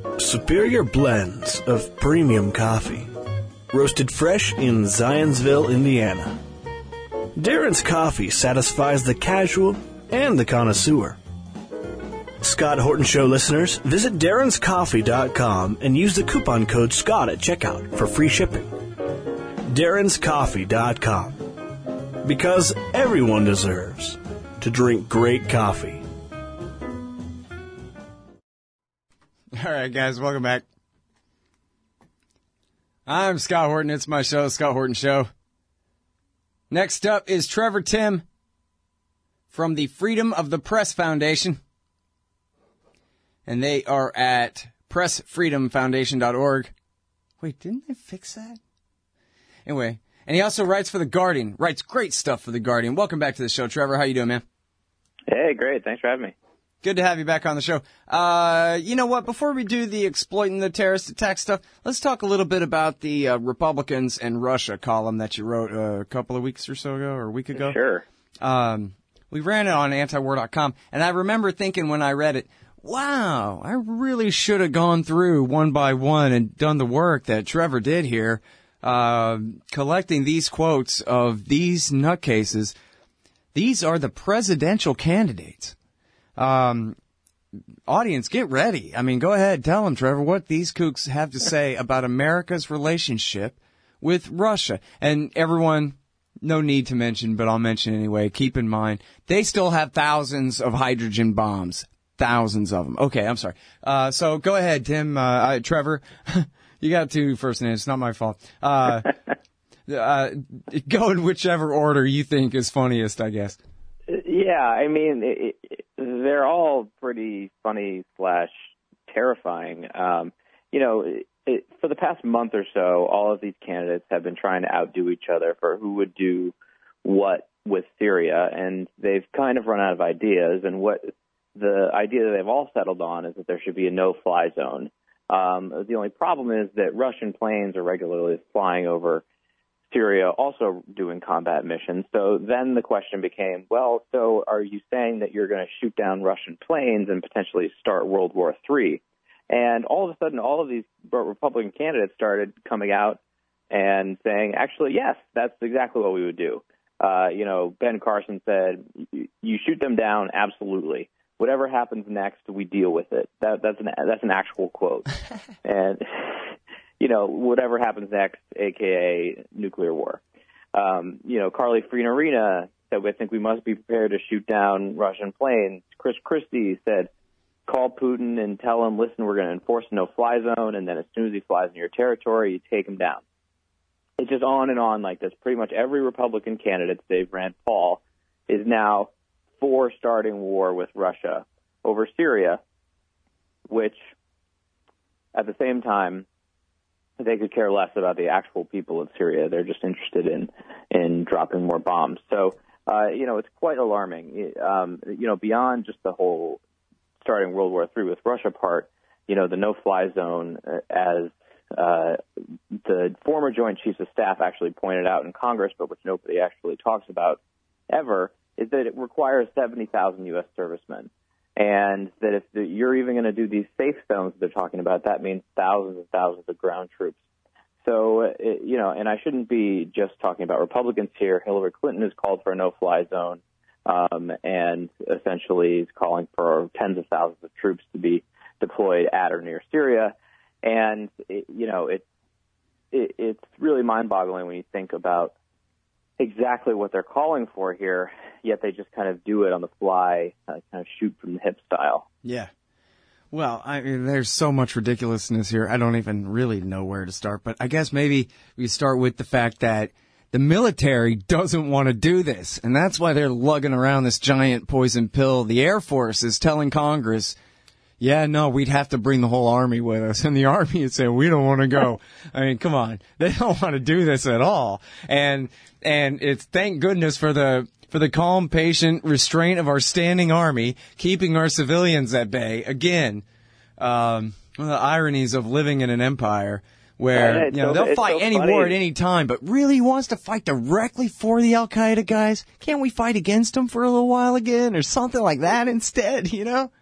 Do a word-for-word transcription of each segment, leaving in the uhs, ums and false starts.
Superior blends of premium coffee. Roasted fresh in Zionsville, Indiana. Darren's Coffee satisfies the casual and the connoisseur. Scott Horton Show listeners, visit darrens coffee dot com and use the coupon code SCOTT at checkout for free shipping. darrens coffee dot com. Because everyone deserves to drink great coffee. All right, guys, welcome back. I'm Scott Horton. It's my show, Scott Horton Show. Next up is Trevor Timm from the Freedom of the Press Foundation. And they are at press freedom foundation dot org. Wait, didn't they fix that? Anyway, and he also writes for The Guardian. Writes great stuff for The Guardian. Welcome back to the show, Trevor. How you doing, man? Hey, great. Thanks for having me. Good to have you back on the show. Uh, you know what? Before we do the exploiting the terrorist attack stuff, let's talk a little bit about the uh, Republicans and Russia column that you wrote uh, a couple of weeks or so ago, or a week ago. Sure. Um, we ran it on anti war dot com, and I remember thinking when I read it, wow, I really should have gone through one by one and done the work that Trevor did here, uh, collecting these quotes of these nutcases. These are the presidential candidates. Um, audience, get ready. I mean, go ahead, tell them, Trevor, what these kooks have to say about America's relationship with Russia. And everyone, no need to mention, but I'll mention anyway, keep in mind, they still have thousands of hydrogen bombs. Thousands of them. Okay, I'm sorry. Uh, so go ahead, Tim, uh, uh Trevor. You got two first names. It's not my fault. Uh, uh, go in whichever order you think is funniest, I guess. Yeah, I mean, it, it, they're all pretty funny slash terrifying. Um, you know, it, it, for the past month or so, all of these candidates have been trying to outdo each other for who would do what with Syria, and they've kind of run out of ideas. And what the idea that they've all settled on is that there should be a no-fly zone. Um, the only problem is that Russian planes are regularly flying over Syria, also doing combat missions. So then the question became, well, so are you saying that you're going to shoot down Russian planes and potentially start World War Three? And all of a sudden, all of these Republican candidates started coming out and saying, actually, yes, that's exactly what we would do. Uh, you know, Ben Carson said, you shoot them down, absolutely. Whatever happens next, we deal with it. That, that's an that's an actual quote. And, you know, whatever happens next, a k a nuclear war. Um, you know, Carly Fiorina said, I think we must be prepared to shoot down Russian planes. Chris Christie said, call Putin and tell him, listen, we're going to enforce a no-fly zone, and then as soon as he flies in your territory, you take him down. It's just on and on like this. Pretty much every Republican candidate, Dave Rand Paul, is now for starting war with Russia over Syria, which at the same time, they could care less about the actual people of Syria. They're just interested in, in dropping more bombs. So, uh, you know, it's quite alarming. Um, you know, beyond just the whole starting World War Three with Russia part, you know, the no-fly zone, uh, as uh, the former Joint Chiefs of Staff actually pointed out in Congress, but which nobody actually talks about ever, is that it requires seventy thousand U S servicemen. And that if the, you're even going to do these safe zones they're talking about, that means thousands and thousands of ground troops. So, it, you know, and I shouldn't be just talking about Republicans here. Hillary Clinton has called for a no-fly zone um, and essentially is calling for tens of thousands of troops to be deployed at or near Syria. And, it, you know, it, it, it's really mind-boggling when you think about exactly what they're calling for here, yet they just kind of do it on the fly, uh, kind of shoot from the hip style. Yeah. Well, I mean, there's so much ridiculousness here. I don't even really know where to start, but I guess maybe we start with the fact that the military doesn't want to do this, and that's why they're lugging around this giant poison pill. The Air Force is telling Congress, yeah, no, we'd have to bring the whole Army with us. And the Army is saying, we don't want to go. I mean, come on. They don't want to do this at all. And, and it's thank goodness for the, for the calm, patient restraint of our standing Army, keeping our civilians at bay. Again, um, one of the ironies of living in an empire where, you know, so, they'll fight so any funny. war at any time, but really wants to fight directly for the Al-Qaeda guys? Can't we fight against them for a little while again or something like that instead, you know?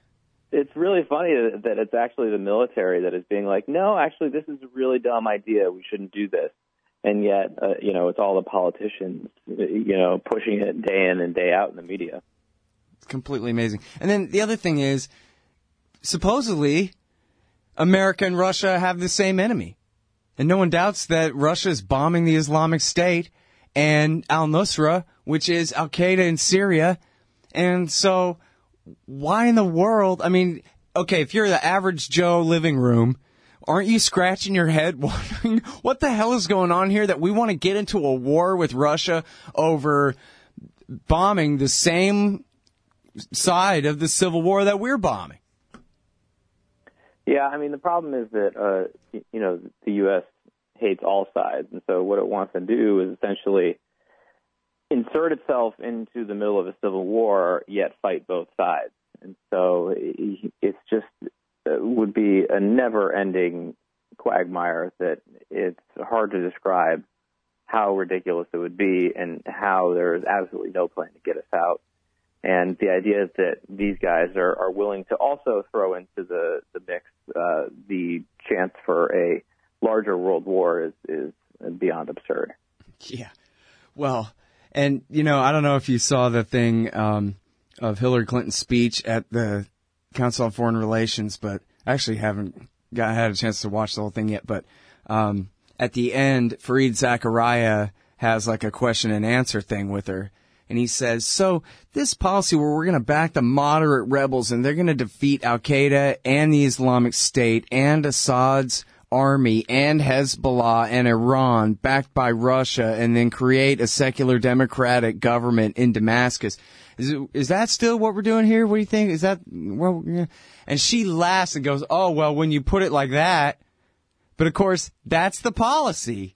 it's really funny that it's actually the military that is being like, no, actually, this is a really dumb idea. We shouldn't do this. And yet, uh, you know, it's all the politicians, you know, pushing it day in and day out in the media. It's completely amazing. And then the other thing is, supposedly, America and Russia have the same enemy. And no one doubts that Russia is bombing the Islamic State and al-Nusra, which is Al-Qaeda in Syria. And so why in the world? I mean, okay, if you're the average Joe living room, aren't you scratching your head wondering what the hell is going on here that we want to get into a war with Russia over bombing the same side of the Civil War that we're bombing? Yeah, I mean, the problem is that, uh, you know, the U S hates all sides. And so what it wants to do is essentially insert itself into the middle of a civil war, yet fight both sides. And so it's just it would be a never-ending quagmire that it's hard to describe how ridiculous it would be and how there's absolutely no plan to get us out. And the idea is that these guys are, are willing to also throw into the, the mix uh, the chance for a larger world war is, is beyond absurd. Yeah. Well, and, you know, I don't know if you saw the thing um, of Hillary Clinton's speech at the Council on Foreign Relations, but I actually haven't got had a chance to watch the whole thing yet. But um, at the end, Fareed Zakaria has like a question and answer thing with her. And he says, so this policy where we're going to back the moderate rebels and they're going to defeat Al-Qaeda and the Islamic State and Assad's army and Hezbollah and Iran backed by Russia and then create a secular democratic government in Damascus. Is, it, is that still what we're doing here? What do you think? Is that, well, yeah. And she laughs and goes, oh, well, when you put it like that, but of course, that's the policy.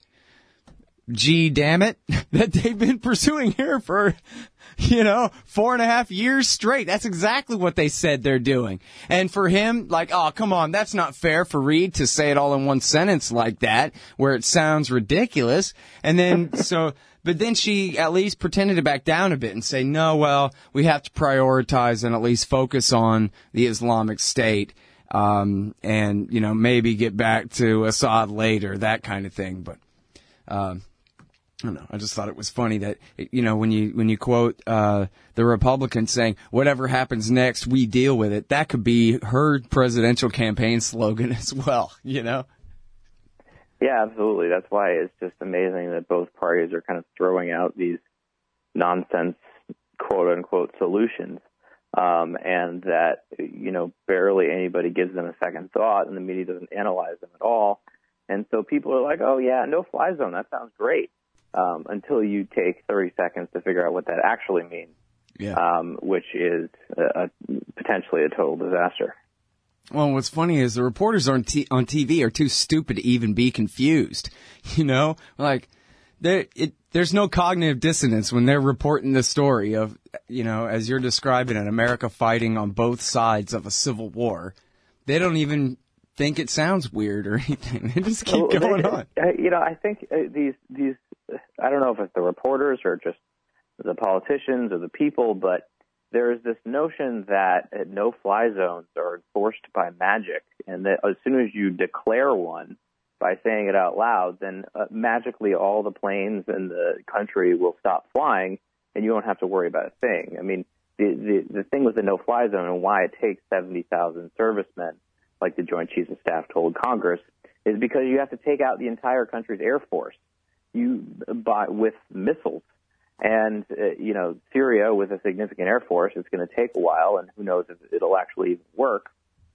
Gee, damn it, that they've been pursuing here for, you know, four and a half years straight. That's exactly what they said they're doing. And for him, like, oh, come on, that's not fair for Reed to say it all in one sentence like that, where it sounds ridiculous. And then, so, but then she at least pretended to back down a bit and say, no, well, we have to prioritize and at least focus on the Islamic State. Um, and, you know, maybe get back to Assad later, that kind of thing. But, um, I don't know. I just thought it was funny that, you know, when you when you quote uh, the Republicans saying, whatever happens next, we deal with it, that could be her presidential campaign slogan as well, you know? Yeah, absolutely. That's why it's just amazing that both parties are kind of throwing out these nonsense, quote-unquote, solutions, um, and that, you know, barely anybody gives them a second thought, and the media doesn't analyze them at all. And so people are like, oh, yeah, no-fly zone, that sounds great. Um, until you take thirty seconds to figure out what that actually means, yeah. um, which is a, a, potentially a total disaster. Well, what's funny is the reporters on, t- on T V are too stupid to even be confused. You know, like it, there's no cognitive dissonance when they're reporting the story of, you know, as you're describing it, America fighting on both sides of a civil war. They don't even think it sounds weird or anything. They just keep well, going they, on. You know, I think uh, these these. I don't know if it's the reporters or just the politicians or the people, but there's this notion that no-fly zones are enforced by magic, and that as soon as you declare one by saying it out loud, then uh, magically all the planes in the country will stop flying, and you won't have to worry about a thing. I mean, the the, the thing with the no-fly zone and why it takes seventy thousand servicemen, like the Joint Chiefs of Staff told Congress, is because you have to take out the entire country's air force. You buy with missiles, and uh, you know Syria with a significant air force. It's going to take a while, and who knows if it'll actually work.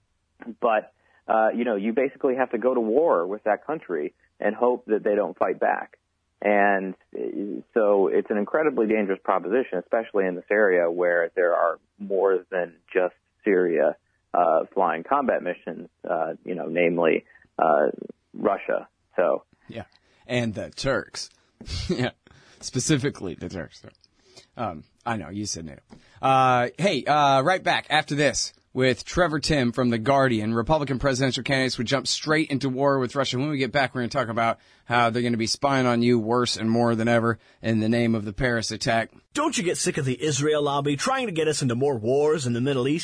But uh, you know, you basically have to go to war with that country and hope that they don't fight back. And so it's an incredibly dangerous proposition, especially in this area where there are more than just Syria uh, flying combat missions. Uh, you know, namely uh, Russia. So yeah. And the Turks. Yeah, specifically the Turks. Um, I know, you said no. Uh, hey, uh, right back after this with Trevor Timm from The Guardian. Republican presidential candidates would jump straight into war with Russia. When we get back, we're going to talk about how they're going to be spying on you worse and more than ever in the name of the Paris attack. Don't you get sick of the Israel lobby trying to get us into more wars in the Middle East?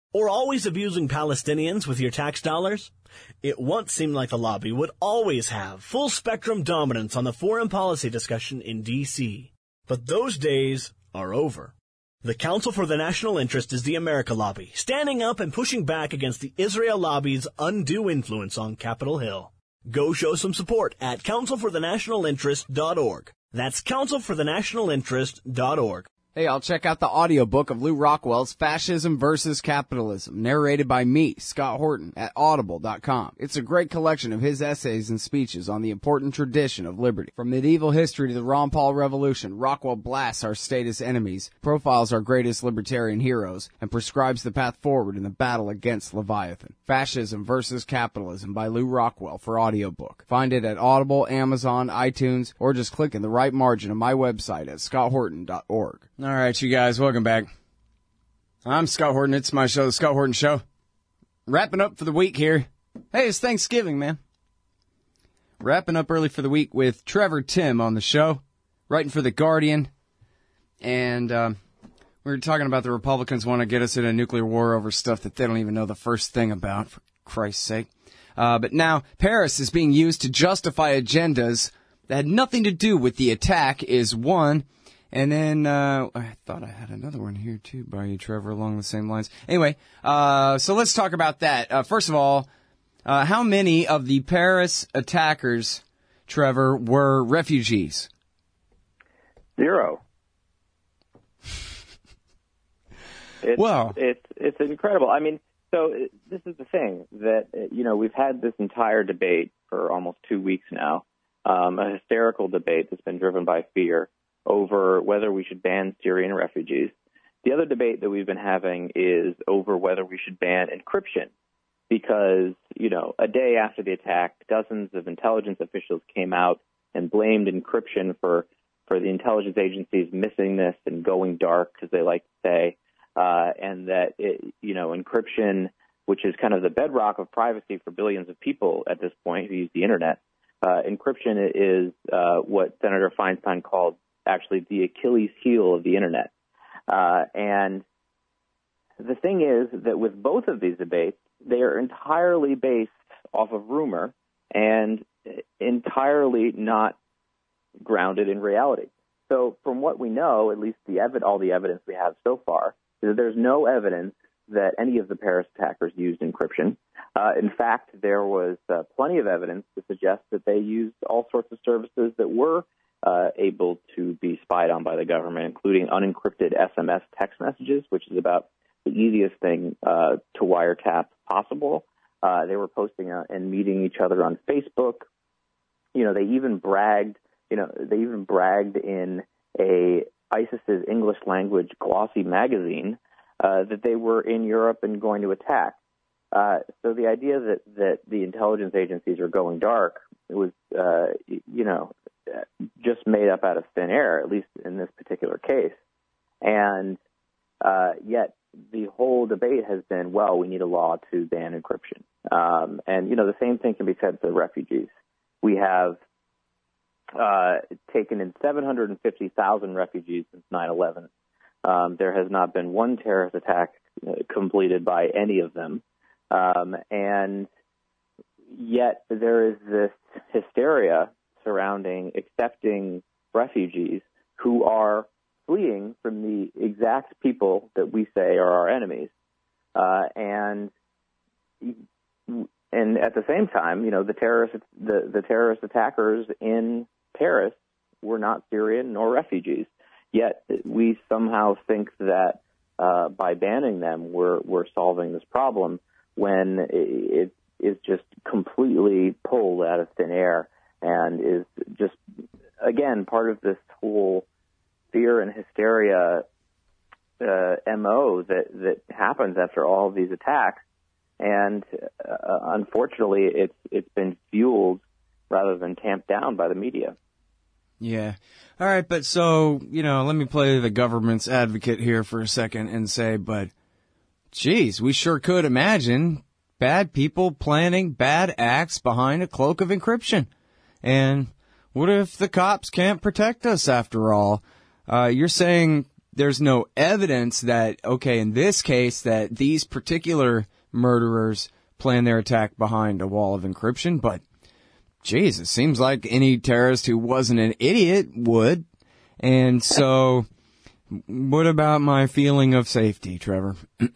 Or always abusing Palestinians with your tax dollars? It once seemed like the lobby would always have full-spectrum dominance on the foreign policy discussion in D C But those days are over. The Council for the National Interest is the America Lobby, standing up and pushing back against the Israel lobby's undue influence on Capitol Hill. Go show some support at council for the national interest dot org. That's council for the national interest dot org. Hey, I'll check out the audiobook of Lew Rockwell's Fascism versus Capitalism, narrated by me, Scott Horton, at audible dot com. It's a great collection of his essays and speeches on the important tradition of liberty. From medieval history to the Ron Paul Revolution, Rockwell blasts our statist enemies, profiles our greatest libertarian heroes, and prescribes the path forward in the battle against Leviathan. Fascism versus Capitalism by Lew Rockwell for audiobook. Find it at Audible, Amazon, iTunes, or just click in the right margin of my website at scott horton dot org. All right, you guys, welcome back. I'm Scott Horton. It's my show, The Scott Horton Show. Wrapping up for the week here. Hey, it's Thanksgiving, man. Wrapping up early for the week with Trevor Timm on the show, writing for The Guardian. And uh, we were talking about the Republicans want to get us in a nuclear war over stuff that they don't even know the first thing about, for Christ's sake. Uh, but now Paris is being used to justify agendas that had nothing to do with the attack is one. And then, uh, I thought I had another one here, too, by you, Trevor, along the same lines. Anyway, uh, so let's talk about that. Uh, first of all, uh, how many of the Paris attackers, Trevor, were refugees? Zero. It's, well, it's, it's incredible. I mean, so this is the thing that, you know, we've had this entire debate for almost two weeks now, um, a hysterical debate that's been driven by fear over whether we should ban Syrian refugees. The other debate that we've been having is over whether we should ban encryption because, you know, a day after the attack, dozens of intelligence officials came out and blamed encryption for, for the intelligence agencies missing this and going dark, as they like to say, uh, and that, it, you know, encryption, which is kind of the bedrock of privacy for billions of people at this point who use the Internet, uh, encryption is uh, what Senator Feinstein called actually the Achilles heel of the Internet. Uh, and the thing is that with both of these debates, they are entirely based off of rumor and entirely not grounded in reality. So from what we know, at least the ev- all the evidence we have so far, is that there's no evidence that any of the Paris attackers used encryption. Uh, in fact, there was uh, plenty of evidence to suggest that they used all sorts of services that were Uh, able to be spied on by the government, including unencrypted S M S text messages, which is about the easiest thing uh, to wiretap possible. Uh, they were posting uh, and meeting each other on Facebook. You know, they even bragged. You know, they even bragged in a ISIS's English language glossy magazine uh, that they were in Europe and going to attack. Uh, so the idea that that the intelligence agencies are going dark was, uh, you know, just made up out of thin air, at least in this particular case. And uh, yet the whole debate has been, well, we need a law to ban encryption. Um, and, you know, the same thing can be said for refugees. We have uh, taken in seven hundred fifty thousand refugees since nine eleven. Um, there has not been one terrorist attack uh, completed by any of them. Um, and yet there is this hysteria surrounding accepting refugees who are fleeing from the exact people that we say are our enemies. Uh, and and at the same time, you know, the terrorist the, the terrorist attackers in Paris were not Syrian nor refugees. Yet we somehow think that uh, by banning them, we're we're solving this problem when it is just completely pulled out of thin air and is just, again, part of this whole fear and hysteria uh, M O that, that happens after all of these attacks. And uh, unfortunately, it's it's been fueled rather than tamped down by the media. Yeah. All right, but so, you know, let me play the government's advocate here for a second and say, but, geez, we sure could imagine bad people planning bad acts behind a cloak of encryption. And what if the cops can't protect us after all? Uh, you're saying there's no evidence that, okay, in this case, that these particular murderers plan their attack behind a wall of encryption, but geez, it seems like any terrorist who wasn't an idiot would. And so, what about my feeling of safety, Trevor?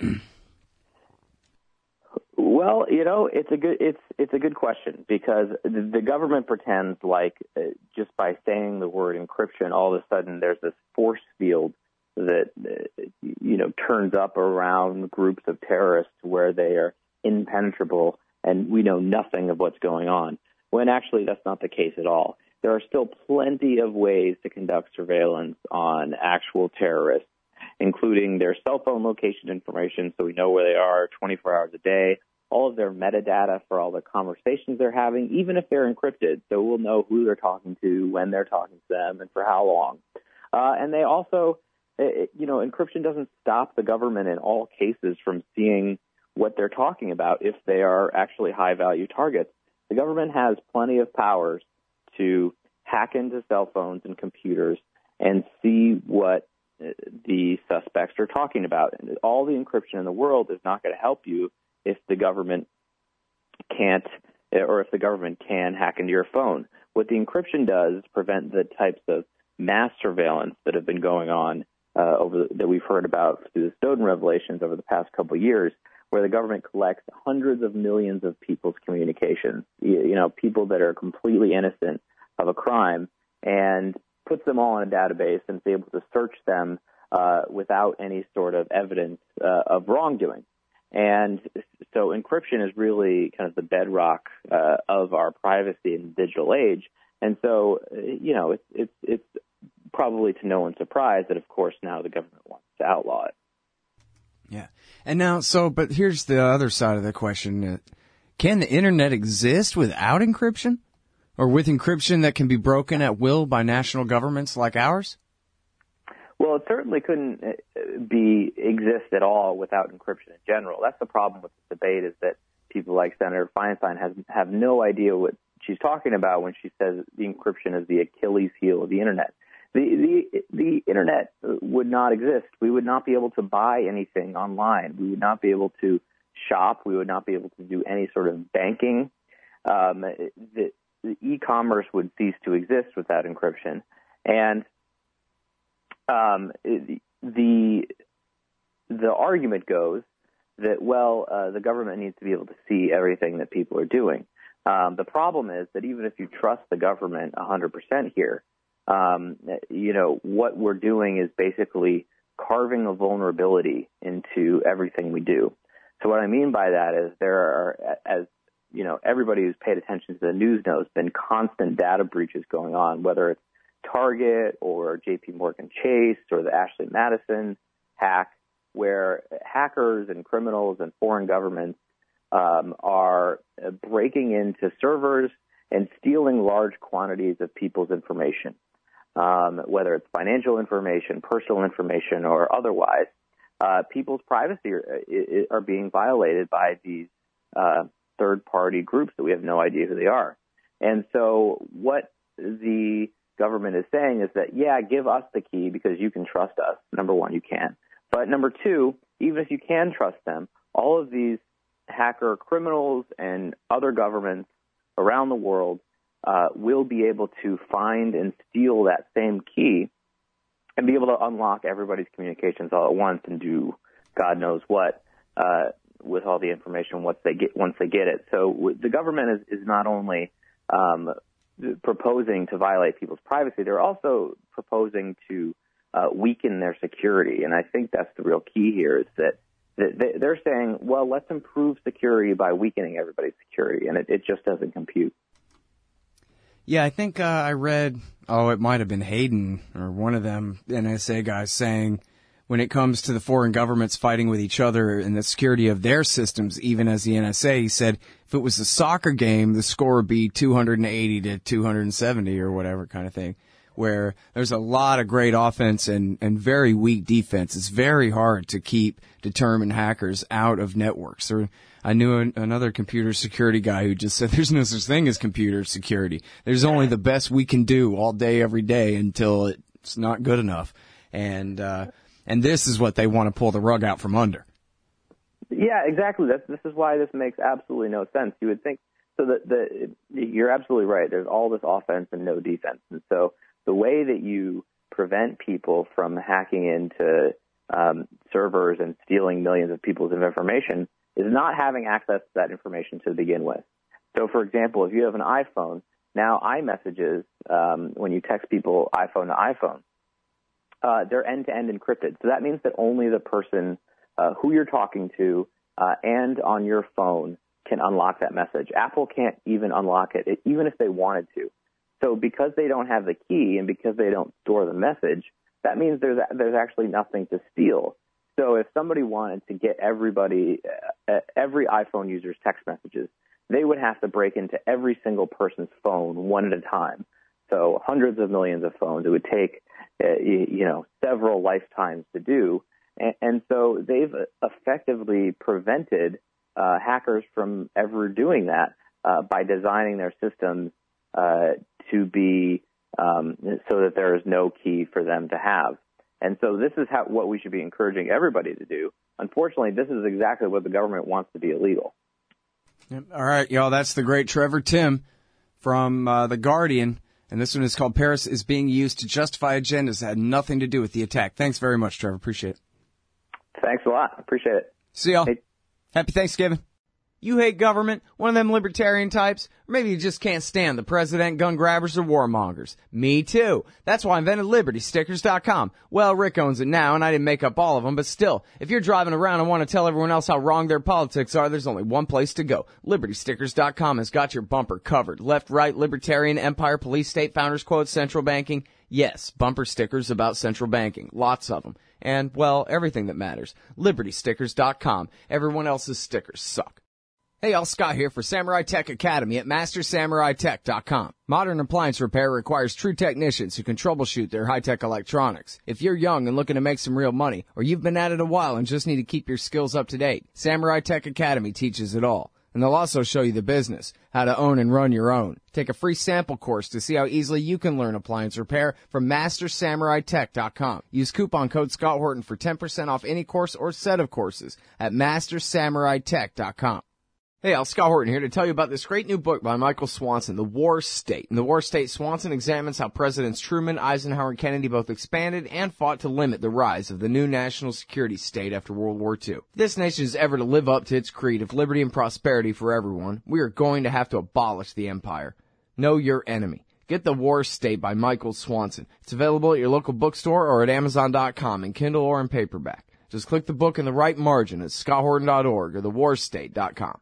Well, you know, it's a good it's it's a good question, because the government pretends like uh, just by saying the word encryption, all of a sudden there's this force field that uh, you know turns up around groups of terrorists where they are impenetrable and we know nothing of what's going on. When actually that's not the case at all. There are still plenty of ways to conduct surveillance on actual terrorists, including their cell phone location information so we know where they are twenty-four hours a day, all of their metadata for all the conversations they're having, even if they're encrypted, so we'll know who they're talking to, when they're talking to them, and for how long. Uh, and they also, you know, encryption doesn't stop the government in all cases from seeing what they're talking about if they are actually high-value targets. The government has plenty of powers to hack into cell phones and computers and see what the suspects are talking about. And all the encryption in the world is not going to help you if the government can't, or if the government can hack into your phone. What the encryption does is prevent the types of mass surveillance that have been going on uh, over that we've heard about through the Snowden revelations over the past couple of years, where the government collects hundreds of millions of people's communications, you, you know, people that are completely innocent of a crime, and puts them all in a database and is able to search them uh, without any sort of evidence uh, of wrongdoing. And so encryption is really kind of the bedrock uh, of our privacy in the digital age. And so, you know, it's, it's, it's probably to no one's surprise that, of course, now the government wants to outlaw it. Yeah. And now, so, but here's the other side of the question. Can the Internet exist without encryption? Or with encryption that can be broken at will by national governments like ours? Well, it certainly couldn't be exist at all without encryption in general. That's the problem with this debate, is that people like Senator Feinstein has, have no idea what she's talking about when she says the encryption is the Achilles heel of the Internet. The, the the Internet would not exist. We would not be able to buy anything online. We would not be able to shop. We would not be able to do any sort of banking. Um, the, the e-commerce would cease to exist without encryption. And um, the the argument goes that, well, uh, the government needs to be able to see everything that people are doing. Um, the problem is that even if you trust the government one hundred percent here, Um, you know, what we're doing is basically carving a vulnerability into everything we do. So what I mean by that is there are, as you know, everybody who's paid attention to the news knows, been constant data breaches going on, whether it's Target or J P Morgan Chase or the Ashley Madison hack, where hackers and criminals and foreign governments um, are breaking into servers and stealing large quantities of people's information. Um, whether it's financial information, personal information, or otherwise, uh, people's privacy are, are being violated by these uh, third-party groups that we have no idea who they are. And so what the government is saying is that, yeah, give us the key because you can trust us. Number one, you can. But number two, even if you can trust them, all of these hacker criminals and other governments around the world Uh, will be able to find and steal that same key and be able to unlock everybody's communications all at once and do God knows what uh, with all the information once they get once they get it. So w- the government is, is not only um, proposing to violate people's privacy, they're also proposing to uh, weaken their security. And I think that's the real key here, is that, that they're saying, well, let's improve security by weakening everybody's security, and it, it just doesn't compute. Yeah, I think uh, I read, oh, it might have been Hayden or one of them N S A guys saying when it comes to the foreign governments fighting with each other and the security of their systems, even as the N S A, he said if it was a soccer game, the score would be two hundred eighty to two hundred seventy or whatever kind of thing, where there's a lot of great offense and, and very weak defense. It's very hard to keep determined hackers out of networks. Or I knew an, another computer security guy who just said there's no such thing as computer security. There's only the best we can do all day, every day until it's not good enough. And, uh, And this is what they want to pull the rug out from under. Yeah, exactly. That's, this is why this makes absolutely no sense. You would think, so that the, you're absolutely right. There's all this offense and no defense. And so the way that you prevent people from hacking into um, servers and stealing millions of people's information is not having access to that information to begin with. So, for example, if you have an iPhone, now iMessages, um, when you text people iPhone to iPhone, uh, they're end-to-end encrypted. So that means that only the person uh, who you're talking to uh, and on your phone can unlock that message. Apple can't even unlock it, even if they wanted to. So because they don't have the key and because they don't store the message, that means there's there's actually nothing to steal. So if somebody wanted to get everybody, uh, every iPhone user's text messages, they would have to break into every single person's phone one at a time. So hundreds of millions of phones. It would take, uh, you know, several lifetimes to do. And, and so they've effectively prevented uh, hackers from ever doing that uh, by designing their systems uh, to be um, so that there is no key for them to have. And so this is how, what we should be encouraging everybody to do. Unfortunately, this is exactly what the government wants to be illegal. All right, y'all, that's the great Trevor Timm from uh, The Guardian. And this one is called Paris is Being Used to Justify Agendas that had nothing to do with the attack. Thanks very much, Trevor. Appreciate it. Thanks a lot. Appreciate it. See y'all. Hey. Happy Thanksgiving. You hate government, one of them libertarian types, or maybe you just can't stand the president, gun grabbers, or warmongers. Me too. That's why I invented Liberty Stickers dot com. Well, Rick owns it now, and I didn't make up all of them, but still, if you're driving around and want to tell everyone else how wrong their politics are, there's only one place to go. Liberty Stickers dot com has got your bumper covered. Left, right, libertarian, empire, police, state, founders quote, central banking. Yes, bumper stickers about central banking. Lots of them. And, well, everything that matters. Liberty Stickers dot com. Everyone else's stickers suck. Hey, all, Scott here for Samurai Tech Academy at Master Samurai Tech dot com. Modern appliance repair requires true technicians who can troubleshoot their high-tech electronics. If you're young and looking to make some real money, or you've been at it a while and just need to keep your skills up to date, Samurai Tech Academy teaches it all. And they'll also show you the business, how to own and run your own. Take a free sample course to see how easily you can learn appliance repair from Master Samurai Tech dot com. Use coupon code Scott Horton for ten percent off any course or set of courses at Master Samurai Tech dot com. Hey, Al, Scott Horton here to tell you about this great new book by Michael Swanson, The War State. In The War State, Swanson examines how Presidents Truman, Eisenhower, and Kennedy both expanded and fought to limit the rise of the new national security state after World War Two. If this nation is ever to live up to its creed of liberty and prosperity for everyone, we are going to have to abolish the empire. Know your enemy. Get The War State by Michael Swanson. It's available at your local bookstore or at Amazon dot com in Kindle or in paperback. Just click the book in the right margin at Scott Horton dot org or the war state dot com.